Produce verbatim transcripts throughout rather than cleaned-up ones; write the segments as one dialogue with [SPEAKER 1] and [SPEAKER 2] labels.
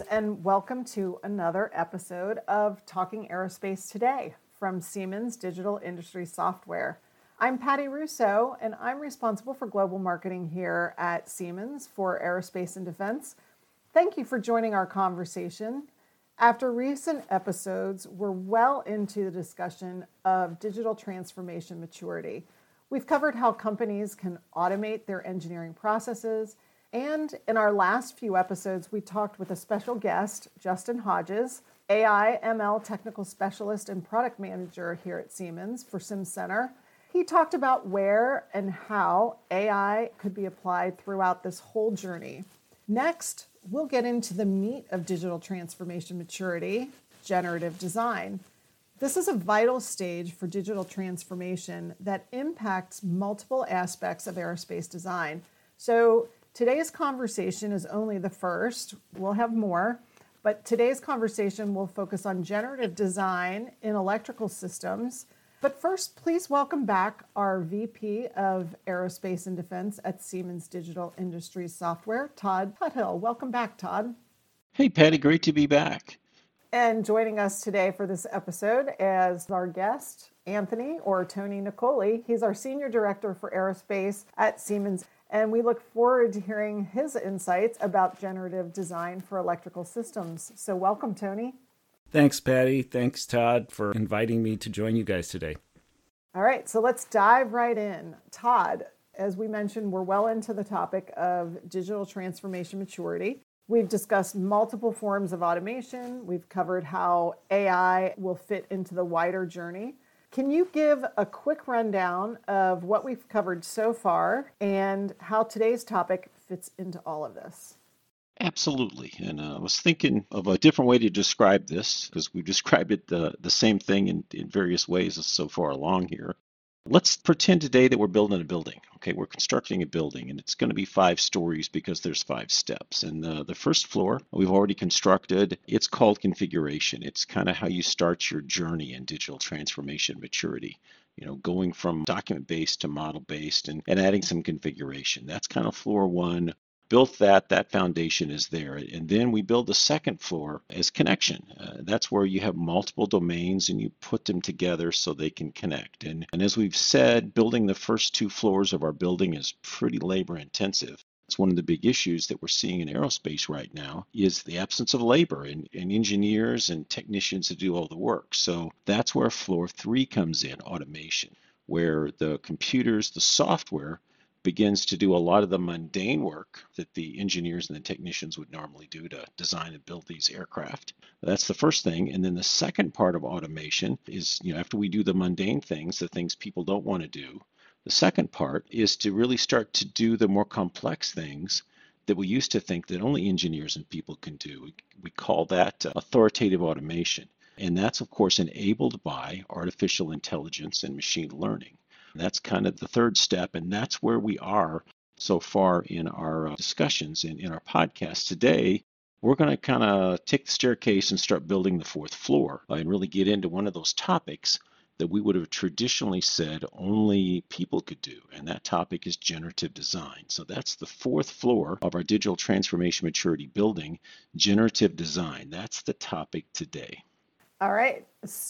[SPEAKER 1] and welcome to another episode of Talking Aerospace Today from Siemens Digital Industry Software. I'm Patty Russo, and I'm responsible for global marketing here at Siemens for Aerospace and Defense. Thank you for joining our conversation. After recent episodes, we're well into the discussion of digital transformation maturity. We've covered how companies can automate their engineering processes, and in our last few episodes, we talked with a special guest, Justin Hodges, A I M L technical specialist and product manager here at Siemens for SimCenter. He talked about where and how A I could be applied throughout this whole journey. Next, we'll get into the meat of digital transformation maturity, generative design. This is a vital stage for digital transformation that impacts multiple aspects of aerospace design. So today's conversation is only the first. We'll have more, but today's conversation will focus on generative design in electrical systems. But first, please welcome back our V P of Aerospace and Defense at Siemens Digital Industries Software, Todd Tuthill. Welcome back, Todd.
[SPEAKER 2] Hey, Patty, great to be back.
[SPEAKER 1] And joining us today for this episode as our guest, Anthony, or Tony Nicoli. He's our Senior Director for Aerospace at Siemens. And we look forward to hearing his insights about generative design for electrical systems. So welcome, Tony.
[SPEAKER 3] Thanks, Patty. Thanks, Todd, for inviting me to join you guys today.
[SPEAKER 1] All right, so let's dive right in. Todd, as we mentioned, we're well into the topic of digital transformation maturity. We've discussed multiple forms of automation. We've covered how A I will fit into the wider journey. Can you give a quick rundown of what we've covered so far and how today's topic fits into all of this?
[SPEAKER 2] Absolutely. And uh, I was thinking of a different way to describe this because we've described it the, the same thing in, in various ways so far along here. Let's pretend today that we're building a building. Okay, we're constructing a building and it's going to be five stories because there's five steps. And the, the first floor we've already constructed, it's called configuration. It's kind of how you start your journey in digital transformation maturity. You know, going from document-based to model-based and, and adding some configuration. That's kind of floor one. Built that, that foundation is there. And then we build the second floor as connection. Uh, that's where you have multiple domains and you put them together so they can connect. And, and as we've said, building the first two floors of our building is pretty labor intensive. It's one of the big issues that we're seeing in aerospace right now is the absence of labor and, and engineers and technicians to do all the work. So that's where floor three comes in, automation, where the computers, the software, begins to do a lot of the mundane work that the engineers and the technicians would normally do to design and build these aircraft. That's the first thing. And then the second part of automation is, you know, after we do the mundane things, the things people don't want to do, the second part is to really start to do the more complex things that we used to think that only engineers and people can do. We, we call that authoritative automation. And that's, of course, enabled by artificial intelligence and machine learning. That's kind of the third step, and that's where we are so far in our uh, discussions and in our podcast. Today, we're going to kind of take the staircase and start building the fourth floor uh, and really get into one of those topics that we would have traditionally said only people could do, and that topic is generative design. So that's the fourth floor of our digital transformation maturity building, generative design. That's the topic today.
[SPEAKER 1] All right,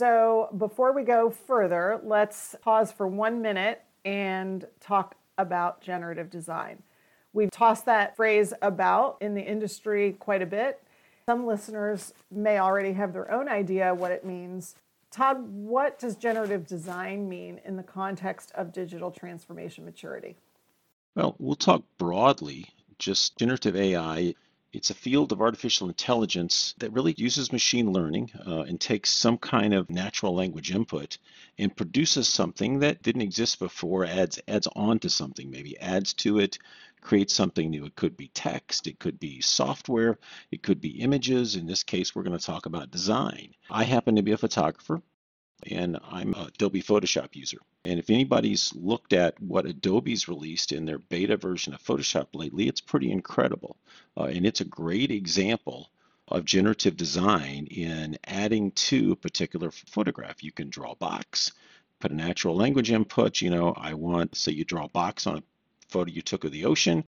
[SPEAKER 1] so before we go further, let's pause for one minute and talk about generative design. We've tossed that phrase about in the industry quite a bit. Some listeners may already have their own idea what it means. Todd, what does generative design mean in the context of digital transformation maturity?
[SPEAKER 2] Well, we'll talk broadly, just generative A I. It's a field of artificial intelligence that really uses machine learning uh, and takes some kind of natural language input and produces something that didn't exist before, adds adds on to something, maybe adds to it, creates something new. It could be text, it could be software, it could be images. In this case, we're going to talk about design. I happen to be a photographer, and I'm an Adobe Photoshop user. And if anybody's looked at what Adobe's released in their beta version of Photoshop lately, it's pretty incredible. Uh, and it's a great example of generative design in adding to a particular photograph. You can draw a box, put a natural language input. You know, I want, say you draw a box on a photo you took of the ocean.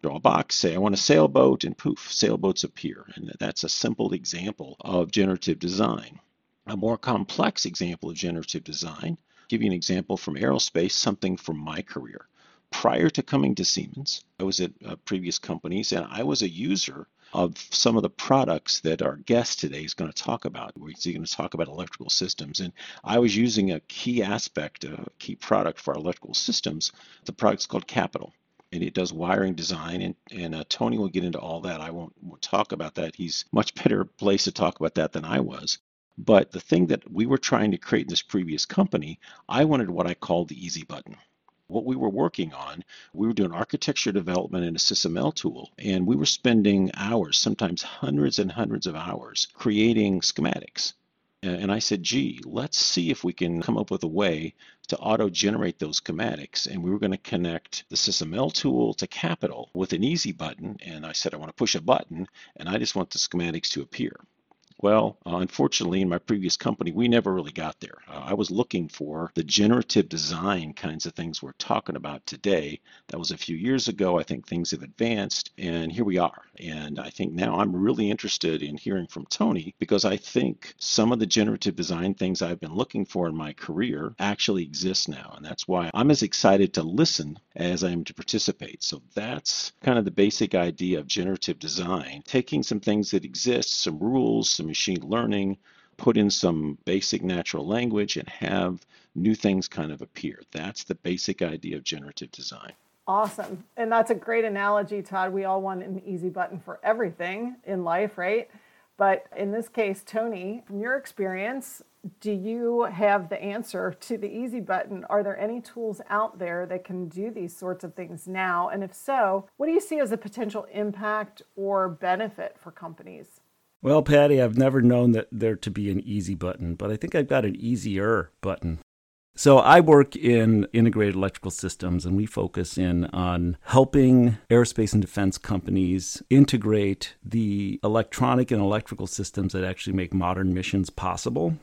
[SPEAKER 2] Draw a box, say I want a sailboat, and poof, sailboats appear. And that's a simple example of generative design. A more complex example of generative design, I'll give you an example from aerospace, something from my career. Prior to coming to Siemens, I was at uh, previous companies, and I was a user of some of the products that our guest today is going to talk about. We're going to talk about electrical systems, and I was using a key aspect, a key product for our electrical systems. The product's called Capital, and it does wiring design, and, and uh, Tony will get into all that. I won't, won't talk about that. He's much better placed to talk about that than I was. But the thing that we were trying to create in this previous company, I wanted what I called the easy button. What we were working on, we were doing architecture development in a SysML tool, and we were spending hours, sometimes hundreds and hundreds of hours, creating schematics. And I said, gee, let's see if we can come up with a way to auto-generate those schematics. And we were going to connect the SysML tool to Capital with an easy button. And I said, I want to push a button, and I just want the schematics to appear. Well, uh, unfortunately, in my previous company, we never really got there. Uh, I was looking for the generative design kinds of things we're talking about today. That was a few years ago. I think things have advanced, and here we are. And I think now I'm really interested in hearing from Tony, because I think some of the generative design things I've been looking for in my career actually exist now. And that's why I'm as excited to listen as I am to participate. So that's kind of the basic idea of generative design, taking some things that exist, some rules, some machine learning, put in some basic natural language, and have new things kind of appear. That's the basic idea of generative design.
[SPEAKER 1] Awesome. And that's a great analogy, Todd. We all want an easy button for everything in life, right? But in this case, Tony, from your experience, do you have the answer to the easy button? Are there any tools out there that can do these sorts of things now? And if so, what do you see as a potential impact or benefit for companies?
[SPEAKER 3] Well, Patty, I've never known that there to be an easy button, but I think I've got an easier button. So I work in integrated electrical systems, and we focus in on helping aerospace and defense companies integrate the electronic and electrical systems that actually make modern missions possible.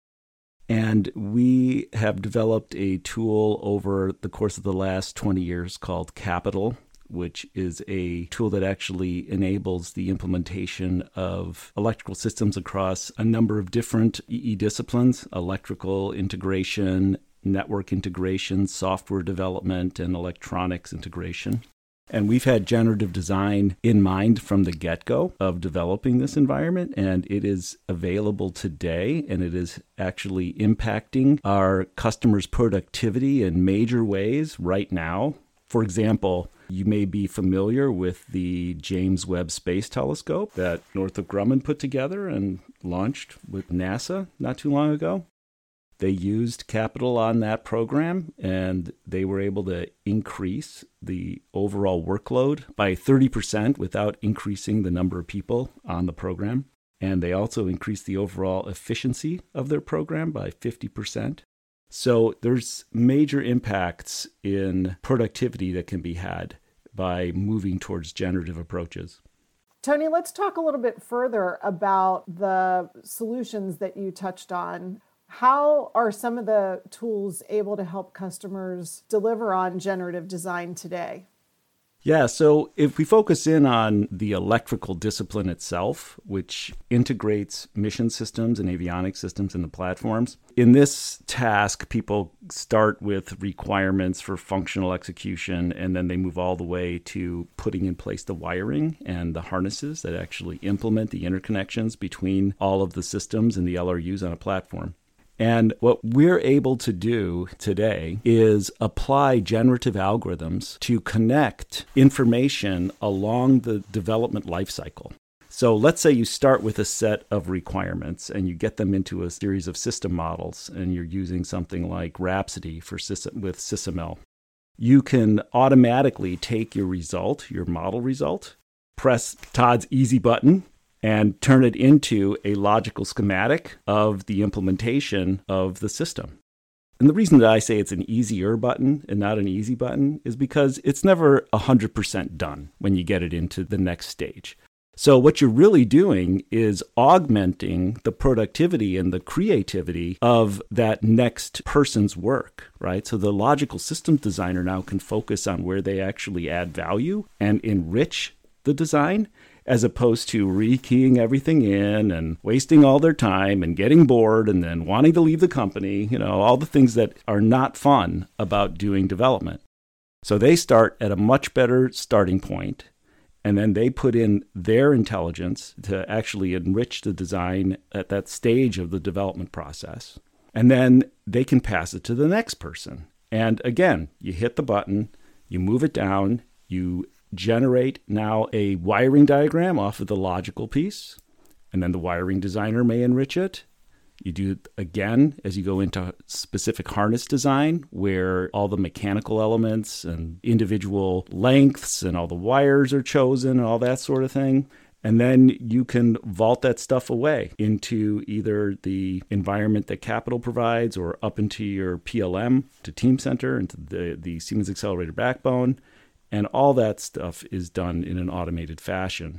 [SPEAKER 3] And we have developed a tool over the course of the last twenty years called Capital, which is a tool that actually enables the implementation of electrical systems across a number of different E E disciplines: electrical integration, network integration, software development, and electronics integration. And we've had generative design in mind from the get-go of developing this environment, and it is available today, and it is actually impacting our customers' productivity in major ways right now. For example, you may be familiar with the James Webb Space Telescope that Northrop Grumman put together and launched with NASA not too long ago. They used Capital on that program, and they were able to increase the overall workload by thirty percent without increasing the number of people on the program. And they also increased the overall efficiency of their program by fifty percent. So there's major impacts in productivity that can be had by moving towards generative approaches.
[SPEAKER 1] Tony, let's talk a little bit further about the solutions that you touched on. How are some of the tools able to help customers deliver on generative design today?
[SPEAKER 3] Yeah, so if we focus in on the electrical discipline itself, which integrates mission systems and avionics systems into platforms, in this task, people start with requirements for functional execution, and then they move all the way to putting in place the wiring and the harnesses that actually implement the interconnections between all of the systems and the L R Us on a platform. And what we're able to do today is apply generative algorithms to connect information along the development lifecycle. So let's say you start with a set of requirements and you get them into a series of system models, and you're using something like Rhapsody for Sys- with SysML. You can automatically take your result, your model result, press Todd's easy button, and turn it into a logical schematic of the implementation of the system. And the reason that I say it's an easier button and not an easy button is because it's never one hundred percent done when you get it into the next stage. So what you're really doing is augmenting the productivity and the creativity of that next person's work, right? So the logical systems designer now can focus on where they actually add value and enrich the design, as opposed to rekeying everything in and wasting all their time and getting bored and then wanting to leave the company, you know, all the things that are not fun about doing development. So they start at a much better starting point. And then they put in their intelligence to actually enrich the design at that stage of the development process. And then they can pass it to the next person. And again, you hit the button, you move it down, you generate now a wiring diagram off of the logical piece, and then the wiring designer may enrich it. You do it again as you go into specific harness design, where all the mechanical elements and individual lengths and all the wires are chosen and all that sort of thing. And then you can vault that stuff away into either the environment that Capital provides or up into your P L M, to Teamcenter, into the, the Siemens Accelerator backbone. And all that stuff is done in an automated fashion.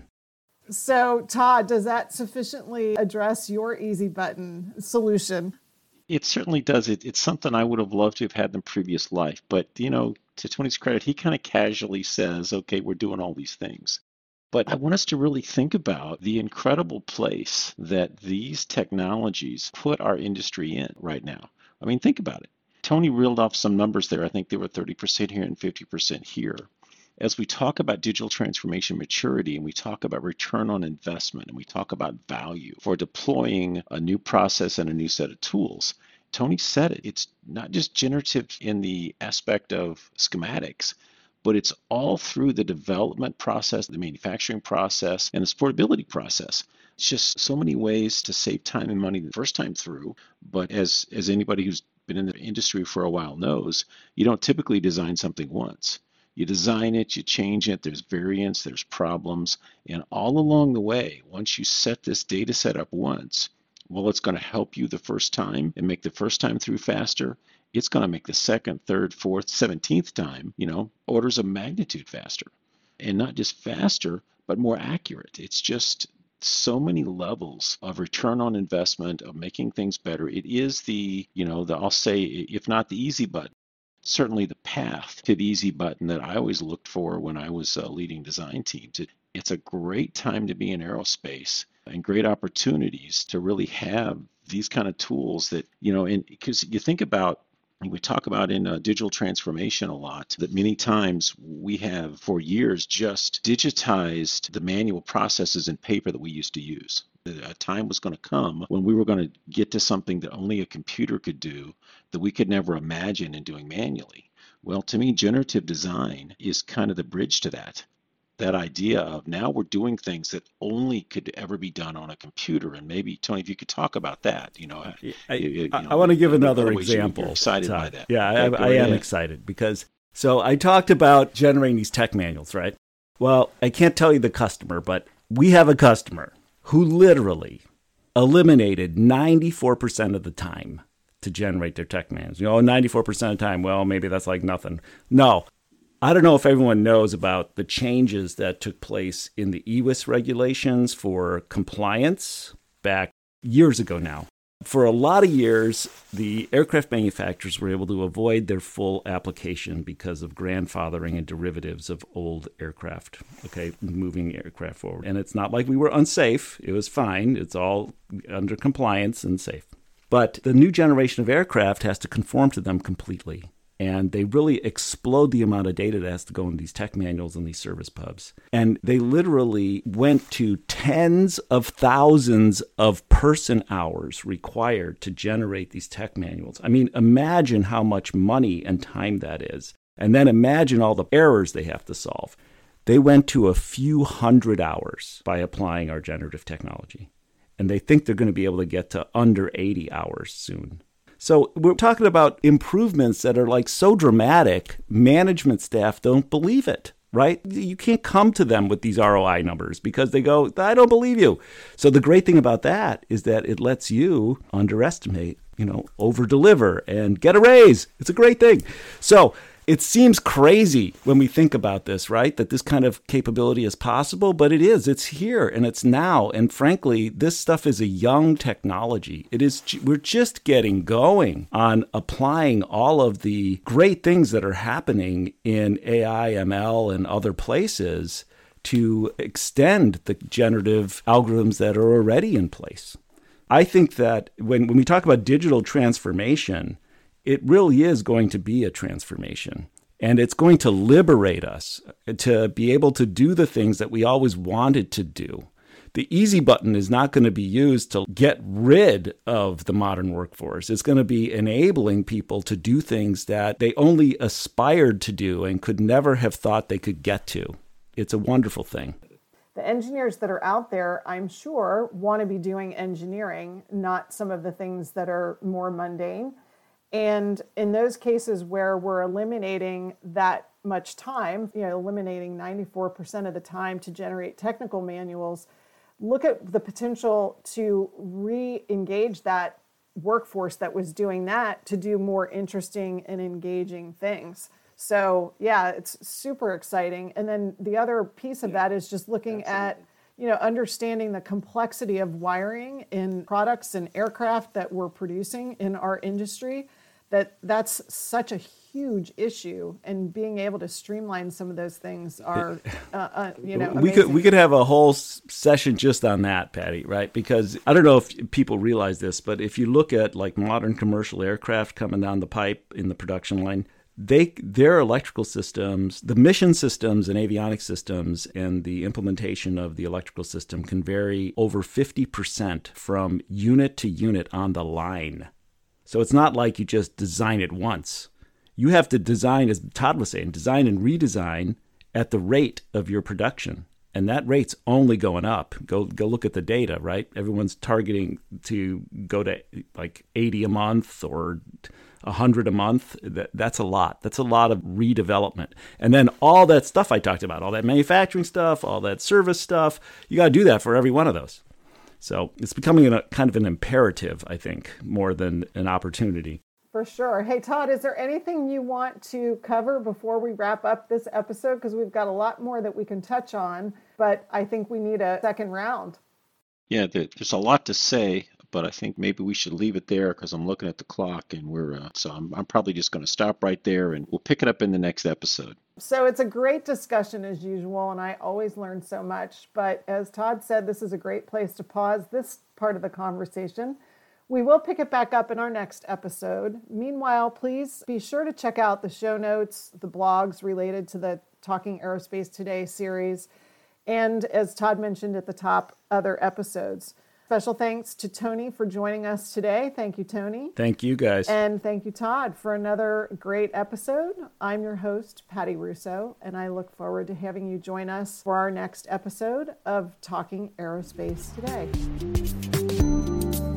[SPEAKER 1] So, Todd, does that sufficiently address your easy button solution?
[SPEAKER 2] It certainly does. It, it's something I would have loved to have had in the previous life. But, you know, to Tony's credit, he kind of casually says, okay, we're doing all these things. But I want us to really think about the incredible place that these technologies put our industry in right now. I mean, think about it. Tony reeled off some numbers there. I think they were thirty percent here and fifty percent here. As we talk about digital transformation maturity, and we talk about return on investment, and we talk about value for deploying a new process and a new set of tools, Tony said it. It's not just generative in the aspect of schematics, but it's all through the development process, the manufacturing process, and the supportability process. It's just so many ways to save time and money the first time through. But as, as anybody who's been in the industry for a while knows, you don't typically design something once. You design it, you change it, there's variance, there's problems, and all along the way, once you set this data set up once, well, it's going to help you the first time and make the first time through faster. It's going to make the second, third, fourth, seventeenth time, you know, orders of magnitude faster. And not just faster, but more accurate. It's just so many levels of return on investment, of making things better. It is the, you know, the, I'll say, if not the easy button, certainly the path to the easy button that I always looked for when I was uh, leading design teams. It, it's a great time to be in aerospace and great opportunities to really have these kind of tools that, you know, and because you think about, we talk about in uh, digital transformation a lot, that many times we have for years just digitized the manual processes and paper that we used to use. A time was going to come when we were going to get to something that only a computer could do that we could never imagine in doing manually. Well, to me, generative design is kind of the bridge to that. That idea of now we're doing things that only could ever be done on a computer. And maybe, Tony, if you could talk about that, you know.
[SPEAKER 3] I,
[SPEAKER 2] you, you know,
[SPEAKER 3] I want to give another example.
[SPEAKER 2] You're excited
[SPEAKER 3] Todd.
[SPEAKER 2] by that.
[SPEAKER 3] Yeah,
[SPEAKER 2] okay,
[SPEAKER 3] I, I am excited because, so I talked about generating these tech manuals, right? Well, I can't tell you the customer, but we have a customer who literally eliminated ninety-four percent of the time to generate their tech manuals. You know, ninety-four percent of the time, well, maybe that's like nothing. No. I don't know if everyone knows about the changes that took place in the E W I S regulations for compliance back years ago now. For a lot of years, the aircraft manufacturers were able to avoid their full application because of grandfathering and derivatives of old aircraft, okay, moving aircraft forward. And it's not like we were unsafe. It was fine. It's all under compliance and safe. But the new generation of aircraft has to conform to them completely. And they really explode the amount of data that has to go in these tech manuals and these service pubs. And they literally went to tens of thousands of person hours required to generate these tech manuals. I mean, imagine how much money and time that is. And then imagine all the errors they have to solve. They went to a few hundred hours by applying our generative technology. And they think they're going to be able to get to under eighty hours soon. So we're talking about improvements that are like so dramatic, management staff don't believe it, right? You can't come to them with these R O I numbers because they go, I don't believe you. So the great thing about that is that it lets you underestimate, you know, over-deliver and get a raise. It's a great thing. So It seems crazy when we think about this, right? That this kind of capability is possible, but it is. It's here and it's now. And frankly, this stuff is a young technology. It is. We're just getting going on applying all of the great things that are happening in A I, M L, and other places to extend the generative algorithms that are already in place. I think that when, when we talk about digital transformation, it really is going to be a transformation. And it's going to liberate us to be able to do the things that we always wanted to do. The easy button is not going to be used to get rid of the modern workforce. It's going to be enabling people to do things that they only aspired to do and could never have thought they could get to. It's a wonderful thing.
[SPEAKER 1] The engineers that are out there, I'm sure, want to be doing engineering, not some of the things that are more mundane. And in those cases where we're eliminating that much time, you know, eliminating ninety-four percent of the time to generate technical manuals, look at the potential to re-engage that workforce that was doing that to do more interesting and engaging things. So yeah, it's super exciting. And then the other piece of that is just looking Absolutely. at, you know, understanding the complexity of wiring in products and aircraft that we're producing in our industry. That that's such a huge issue, and being able to streamline some of those things are, uh, uh, you know, amazing.
[SPEAKER 3] we could we could have a whole session just on that, Patty, right? Because I don't know if people realize this, but if you look at like modern commercial aircraft coming down the pipe in the production line, they their electrical systems, the mission systems and avionics systems, and the implementation of the electrical system can vary over fifty percent from unit to unit on the line. So it's not like you just design it once. You have to design, as Todd was saying, design and redesign at the rate of your production. And that rate's only going up. Go go look at the data, right? Everyone's targeting to go to like eighty a month or one hundred a month. That, that's a lot. That's a lot of redevelopment. And then all that stuff I talked about, all that manufacturing stuff, all that service stuff, you got to do that for every one of those. So it's becoming a kind of an imperative, I think, more than an opportunity.
[SPEAKER 1] For sure. Hey, Todd, is there anything you want to cover before we wrap up this episode? Because we've got a lot more that we can touch on, but I think we need a second round.
[SPEAKER 2] Yeah, there's a lot to say, but I think maybe we should leave it there because I'm looking at the clock and we're, uh, so I'm, I'm probably just going to stop right there and we'll pick it up in the next episode.
[SPEAKER 1] So it's a great discussion as usual, and I always learn so much. But as Todd said, this is a great place to pause this part of the conversation. We will pick it back up in our next episode. Meanwhile, please be sure to check out the show notes, the blogs related to the Talking Aerospace Today series, and as Todd mentioned at the top, other episodes. Special thanks to Tony for joining us today. Thank you, Tony.
[SPEAKER 3] Thank you, guys.
[SPEAKER 1] And thank you, Todd, for another great episode. I'm your host, Patty Russo, and I look forward to having you join us for our next episode of Talking Aerospace Today.